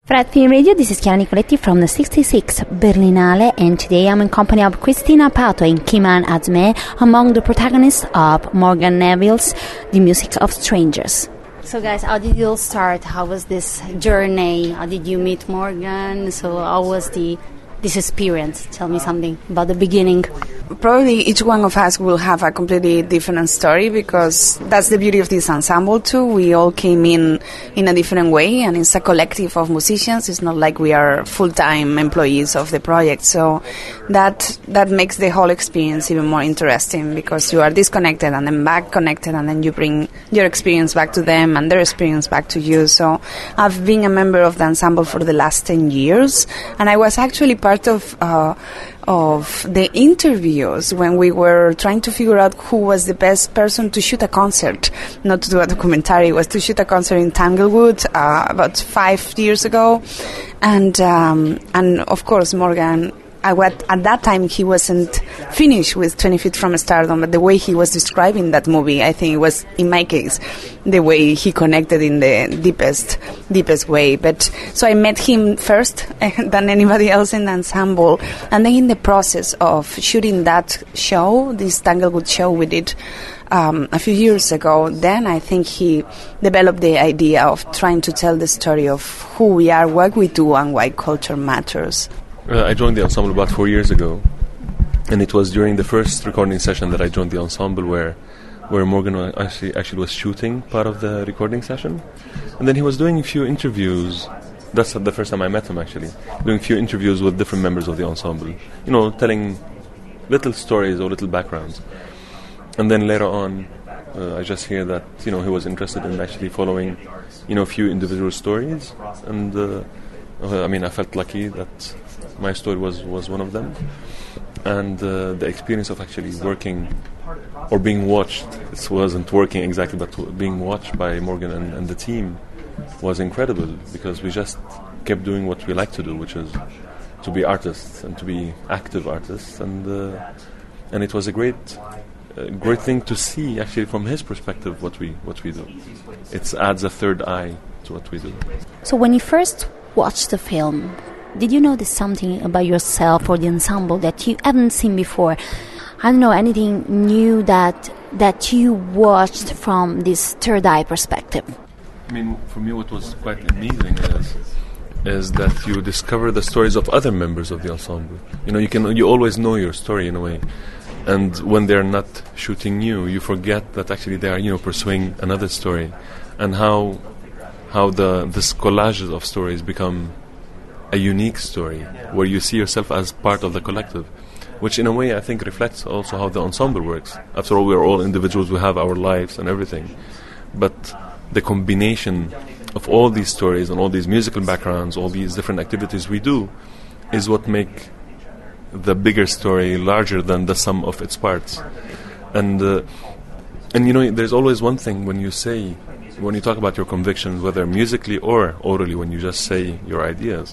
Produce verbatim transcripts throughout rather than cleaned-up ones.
Pratt Film Radio, this is Chiara Nicoletti from the sixty-sixth Berlinale, and today I'm in company of Cristina Pato and Kimran Azmeh, among the protagonists of Morgan Neville's The Music of Strangers. So guys, how did you all start? How was this journey? How did you meet Morgan? So how was the this experience? Tell me something about the beginning. Probably each one of us will have a completely different story, because that's the beauty of this ensemble too. We all came in in a different way, and it's a collective of musicians. It's not like we are full-time employees of the project. So that that makes the whole experience even more interesting, because you are disconnected and then back connected, and then you bring your experience back to them and their experience back to you. So I've been a member of the ensemble for the last ten years, and I was actually part of uh, of the interviews when we were trying to figure out who was the best person to shoot a concert, not to do a documentary. It was to shoot a concert in Tanglewood uh, about five years ago, and um, and of course Morgan. I, what, at that time, he wasn't finished with twenty feet from Stardom, but the way he was describing that movie, I think it was, in my case, the way he connected in the deepest, deepest way. But so I met him first than anybody else in the ensemble, and then in the process of shooting that show, this Tanglewood show we did um, a few years ago, then I think he developed the idea of trying to tell the story of who we are, what we do, and why culture matters. Uh, I joined the ensemble about four years ago, and it was during the first recording session that I joined the ensemble where where Morgan actually, actually was shooting part of the recording session. And then he was doing a few interviews. That's the first time I met him, actually. Doing a few interviews with different members of the ensemble. You know, telling little stories or little backgrounds. And then later on, uh, I just hear that, you know, he was interested in actually following, you know, a few individual stories. And, uh, uh, I mean, I felt lucky that my story was, was one of them. And uh, the experience of actually working or being watched, it wasn't working exactly, but w- being watched by Morgan and, and the team was incredible, because we just kept doing what we like to do, which is to be artists and to be active artists. And uh, and it was a great uh, great thing to see, actually, from his perspective, what we what we do. It adds a third eye to what we do. So when you first watched the film, did you notice something about yourself or the ensemble that you haven't seen before? I don't know, anything new that that you watched from this third eye perspective? I mean, for me, what was quite amazing is is that you discover the stories of other members of the ensemble. You know, you can you always know your story in a way, and when they're not shooting you, you forget that actually they are, you know, pursuing another story, and how how the this collages of stories become a unique story where you see yourself as part of the collective, which in a way I think reflects also how the ensemble works. After all, we're all individuals, we have our lives and everything, but the combination of all these stories and all these musical backgrounds, all these different activities we do, is what make the bigger story larger than the sum of its parts. And uh, and you know, there's always one thing when you say, when you talk about your convictions, whether musically or orally, when you just say your ideas,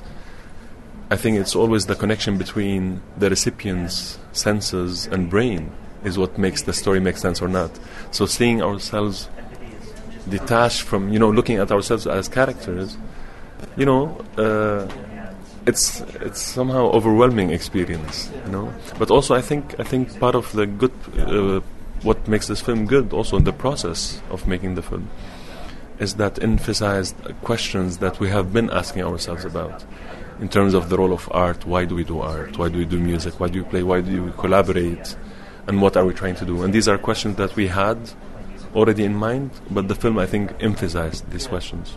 I think it's always the connection between the recipient's senses and brain is what makes the story make sense or not. So seeing ourselves detached from, you know, looking at ourselves as characters, you know, uh, it's it's somehow overwhelming experience, you know. But also, I think I think part of the good, uh, what makes this film good, also in the process of making the film, is that emphasized questions that we have been asking ourselves about, in terms of the role of art. Why do we do art? Why do we do music? Why do we play? Why do we collaborate? And what are we trying to do? And these are questions that we had already in mind, but the film, I think, emphasized these questions.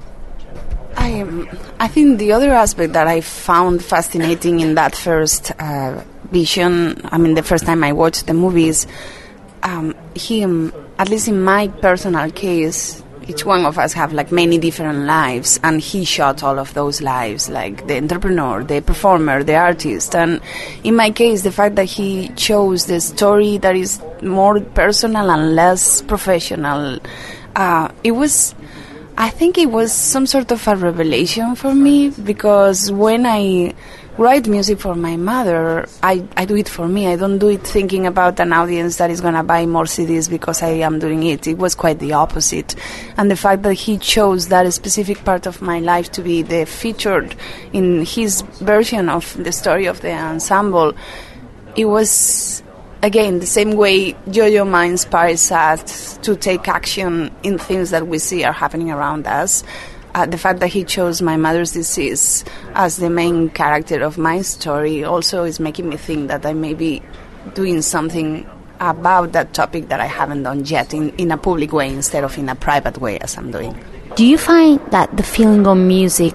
I, um, I think the other aspect that I found fascinating in that first uh, vision, I mean, the first time I watched the movies, um, him, at least in my personal case, each one of us have like many different lives, and he shot all of those lives, like the entrepreneur, the performer, the artist. And in my case, the fact that he chose the story that is more personal and less professional, uh, it was, I think it was some sort of a revelation for me, because when I write music for my mother, I, I do it for me. I don't do it thinking about an audience that is going to buy more C Ds because I am doing it. It was quite the opposite. And the fact that he chose that specific part of my life to be the featured in his version of the story of the ensemble, it was, again, the same way Yo-Yo Ma inspires us to take action in things that we see are happening around us. Uh, the fact that he chose my mother's disease as the main character of my story also is making me think that I may be doing something about that topic that I haven't done yet in, in a public way instead of in a private way as I'm doing. Do you find that the feeling of music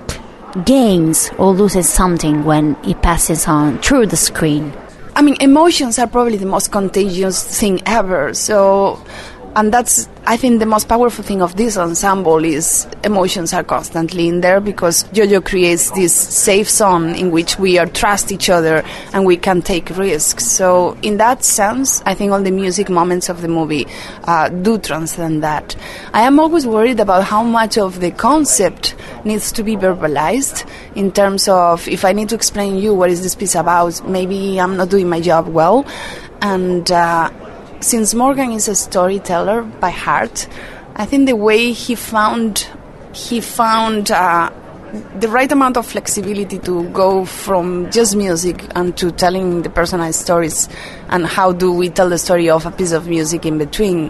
gains or loses something when it passes on through the screen? I mean, emotions are probably the most contagious thing ever, so... And that's, I think, the most powerful thing of this ensemble is emotions are constantly in there because Yo-Yo creates this safe zone in which we are trust each other and we can take risks. So in that sense, I think all the music moments of the movie uh, do transcend that. I am always worried about how much of the concept needs to be verbalized in terms of if I need to explain you what is this piece about, maybe I'm not doing my job well. And... Uh, Since Morgan is a storyteller by heart, I think the way he found he found uh, the right amount of flexibility to go from just music and to telling the personal stories and how do we tell the story of a piece of music in between,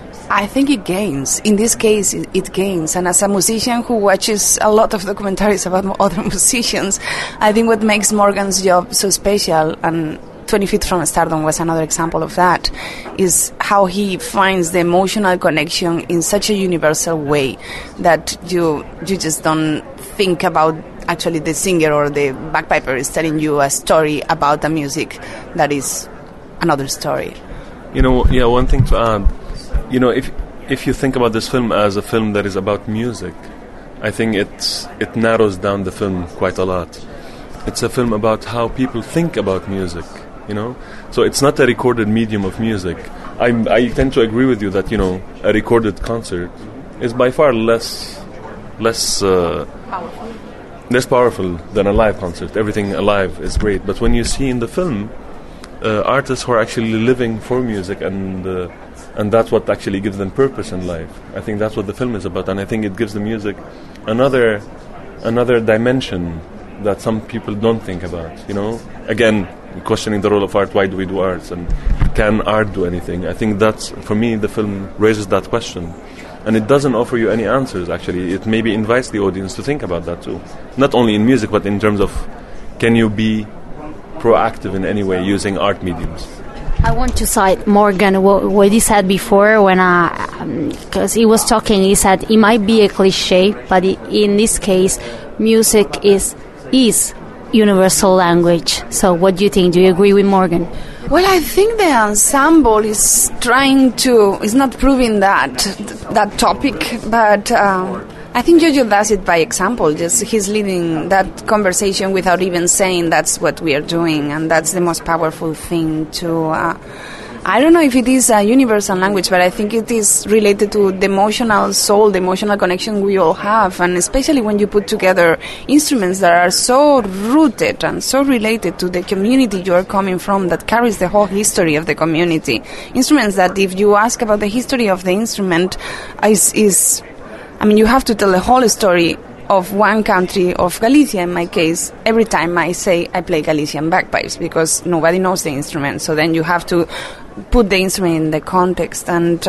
I think it gains. In this case, it, it gains. And as a musician who watches a lot of documentaries about other musicians, I think what makes Morgan's job so special, and twenty feet from Stardom was another example of that, is how he finds the emotional connection in such a universal way that you you just don't think about actually the singer or the bagpiper is telling you a story about the music that is another story. You know, yeah, one thing to add, you know, if if you think about this film as a film that is about music, I think it's it narrows down the film quite a lot. It's a film about how people think about music. You know, so it's not a recorded medium of music. I I tend to agree with you that, you know, a recorded concert is by far less less uh, Powerful. less powerful than a live concert. Everything alive is great, but when you see in the film uh, artists who are actually living for music, and uh, and that's what actually gives them purpose in life. I think that's what the film is about, and I think it gives the music another another dimension that some people don't think about. You know, again, questioning the role of art. Why do we do arts, and can art do anything? I think that's, for me, the film raises that question, and it doesn't offer you any answers. Actually, it maybe invites the audience to think about that too, not only in music but in terms of, can you be proactive in any way using art mediums? I want to cite Morgan, what, what he said before, when because um, he was talking, he said it might be a cliche, but it, in this case, music is is universal language. So what do you think? Do you agree with Morgan? Well, I think the ensemble is trying to, is not proving that that topic, but um, I think Yo-Yo does it by example. Just he's leading that conversation without even saying that's what we are doing, and that's the most powerful thing to... Uh, I don't know if it is a universal language, but I think it is related to the emotional soul, the emotional connection we all have, and especially when you put together instruments that are so rooted and so related to the community you are coming from, that carries the whole history of the community. Instruments that, if you ask about the history of the instrument, is, is I mean, you have to tell the whole story of one country, of Galicia in my case, every time I say I play Galician bagpipes, because nobody knows the instrument. So then you have to put the instrument in the context. And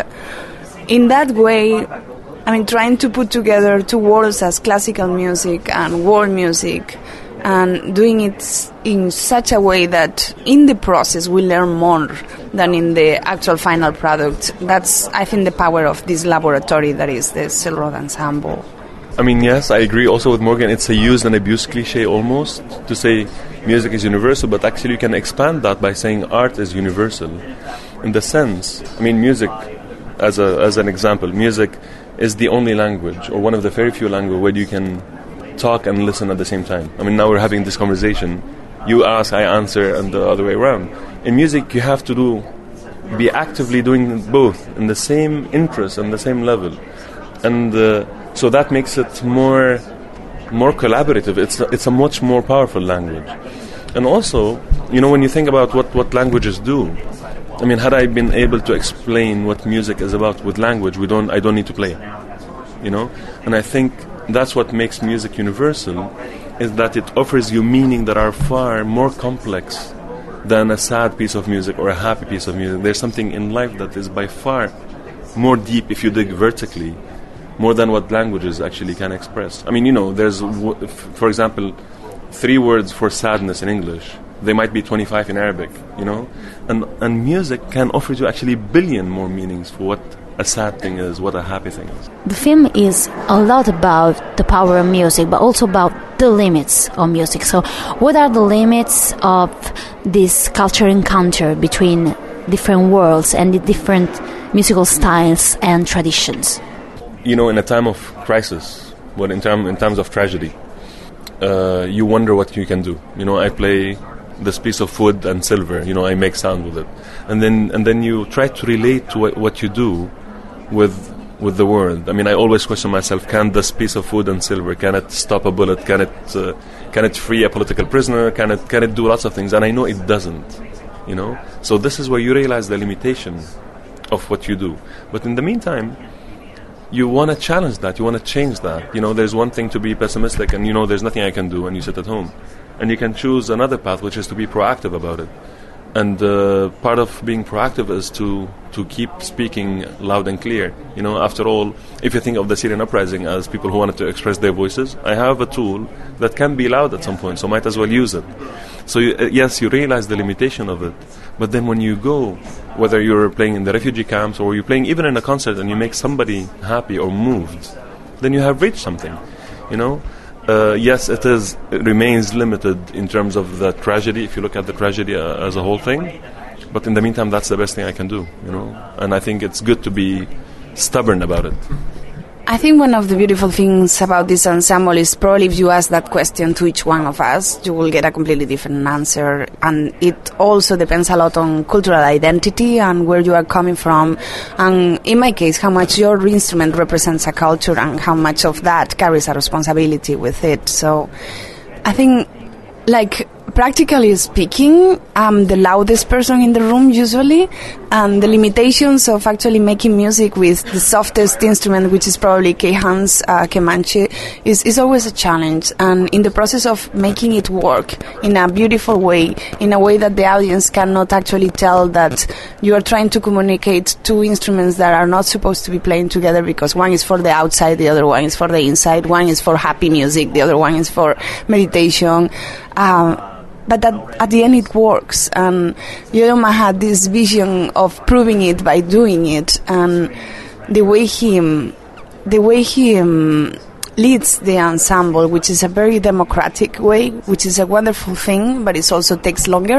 in that way, I mean, trying to put together two worlds as classical music and world music, and doing it in such a way that in the process we learn more than in the actual final product. That's, I think, the power of this laboratory that is the Silk Road Ensemble. I mean, yes, I agree also with Morgan. It's a use and abuse cliche almost to say music is universal, but actually you can expand that by saying art is universal. In the sense, I mean, music, as a as an example, music is the only language, or one of the very few languages, where you can talk and listen at the same time. I mean, now we're having this conversation. You ask, I answer, and the other way around. In music, you have to do, be actively doing both in the same interest and the same level. And... Uh, So that makes it more more collaborative. It's a, it's a much more powerful language. And also, you know, when you think about what, what languages do, I mean, had I been able to explain what music is about with language, we don't. I don't need to play it, you know? And I think that's what makes music universal, is that it offers you meaning that are far more complex than a sad piece of music or a happy piece of music. There's something in life that is by far more deep if you dig vertically, more than what languages actually can express. I mean, you know, there's, w- f- for example, three words for sadness in English. They might be twenty-five in Arabic, you know? And and music can offer you actually a billion more meanings for what a sad thing is, what a happy thing is. The film is a lot about the power of music, but also about the limits of music. So what are the limits of this cultural encounter between different worlds and the different musical styles and traditions? You know, in a time of crisis, what in, term, in terms of tragedy, uh, you wonder what you can do. You know, I play this piece of wood and silver, you know, I make sound with it. And then and then you try to relate to what, what you do with with the world. I mean, I always question myself, can this piece of wood and silver, can it stop a bullet? Can it uh, can it free a political prisoner? Can it can it do lots of things? And I know it doesn't, you know? So this is where you realize the limitation of what you do. But in the meantime, you want to challenge that, you want to change that. You know, there's one thing to be pessimistic and, you know, there's nothing I can do, and you sit at home. And you can choose another path, which is to be proactive about it. And uh, part of being proactive is to, to keep speaking loud and clear. You know, after all, if you think of the Syrian uprising as people who wanted to express their voices, I have a tool that can be loud at some point, so might as well use it. So you, uh, yes, you realize the limitation of it. But then when you go, whether you're playing in the refugee camps or you're playing even in a concert and you make somebody happy or moved, then you have reached something, you know? Uh, yes, it is. It remains limited in terms of the tragedy, if you look at the tragedy uh, as a whole thing. But in the meantime, that's the best thing I can do, you know? And I think it's good to be stubborn about it. I think one of the beautiful things about this ensemble is probably if you ask that question to each one of us, you will get a completely different answer. And it also depends a lot on cultural identity and where you are coming from. And in my case, how much your instrument represents a culture and how much of that carries a responsibility with it. So I think, like, practically speaking, I'm the loudest person in the room usually, and the limitations of actually making music with the softest instrument, which is probably Keihan's uh, Kemanche, is, is always a challenge. And in the process of making it work in a beautiful way, in a way that the audience cannot actually tell that you are trying to communicate two instruments that are not supposed to be playing together, because one is for the outside, the other one is for the inside, one is for happy music, the other one is for meditation. Um, But that, at the end it works, and Yo-Yo Ma had this vision of proving it by doing it, and the way he, the way he um, leads the ensemble, which is a very democratic way, which is a wonderful thing, but it also takes longer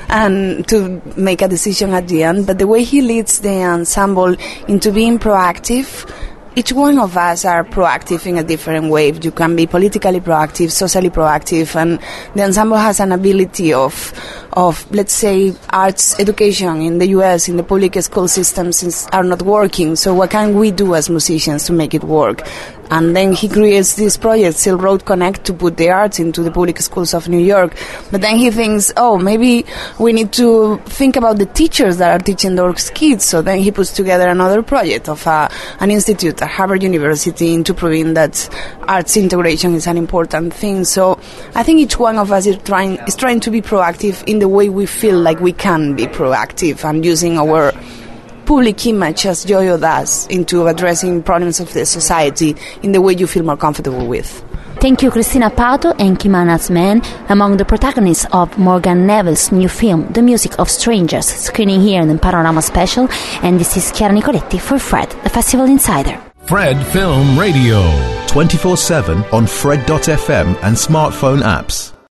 and to make a decision at the end. But the way he leads the ensemble into being proactive. Each one of us are proactive in a different way. You can be politically proactive, socially proactive, and the ensemble has an ability of, of let's say, arts education in the U S, in the public school systems is, are not working. So what can we do as musicians to make it work? And then he creates this project, Silk Road Connect, to put the arts into the public schools of New York. But then he thinks, oh, maybe we need to think about the teachers that are teaching those kids. So then he puts together another project of uh, an institute at Harvard University into proving that arts integration is an important thing. So I think each one of us is trying, is trying to be proactive in the way we feel like we can be proactive, and using our public image, as Yo-Yo does, into addressing problems of the society in the way you feel more comfortable with. Thank you, Cristina Pato and Kimane Azmen, among the protagonists of Morgan Neville's new film, The Music of Strangers, screening here in the Panorama Special. And this is Chiara Nicoletti for Fred, the Festival Insider. Fred Film Radio. twenty-four seven on Fred dot f m and smartphone apps.